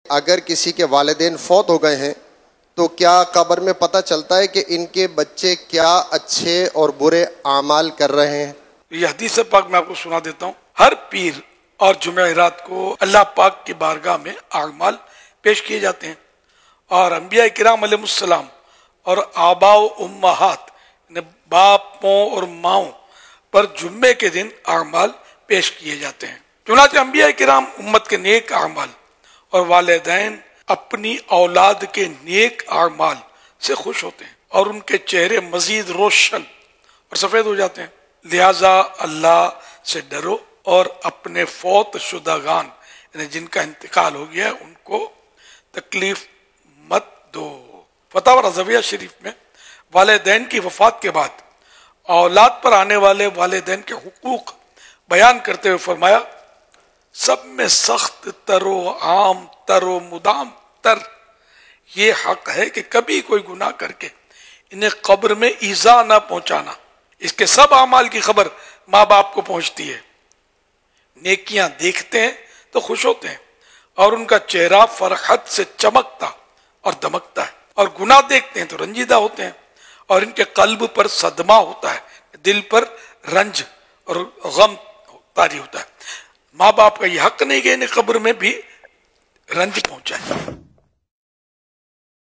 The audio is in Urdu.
اگر کسی کے والدین فوت ہو گئے ہیں تو کیا قبر میں پتہ چلتا ہے کہ ان کے بچے کیا اچھے اور برے اعمال کر رہے ہیں؟ یہ حدیث پاک میں آپ کو سنا دیتا ہوں. ہر پیر اور جمعرات کو اللہ پاک کی بارگاہ میں اعمال پیش کیے جاتے ہیں، اور انبیاء کرام علیہ السلام اور آباء و امہات باپوں اور ماؤں پر جمعے کے دن اعمال پیش کیے جاتے ہیں. چنانچہ انبیاء کرام امت کے نیک اعمال اور والدین اپنی اولاد کے نیک اعمال سے خوش ہوتے ہیں اور ان کے چہرے مزید روشن اور سفید ہو جاتے ہیں. لہذا اللہ سے ڈرو اور اپنے فوت شدگان یعنی جن کا انتقال ہو گیا ان کو تکلیف مت دو. فتاوی رضویہ شریف میں والدین کی وفات کے بعد اولاد پر آنے والے والدین کے حقوق بیان کرتے ہوئے فرمایا، سب میں سخت تر و عام تر و مدام تر یہ حق ہے کہ کبھی کوئی گناہ کر کے انہیں قبر میں ایذا نہ پہنچانا. اس کے سب اعمال کی خبر ماں باپ کو پہنچتی ہے. نیکیاں دیکھتے ہیں تو خوش ہوتے ہیں اور ان کا چہرہ فرحت سے چمکتا اور دمکتا ہے، اور گناہ دیکھتے ہیں تو رنجیدہ ہوتے ہیں اور ان کے قلب پر صدمہ ہوتا ہے، دل پر رنج اور غم طاری ہوتا ہے. ماں باپ کا یہ حق نہیں کہ انہیں قبر میں بھی رنج پہنچائے.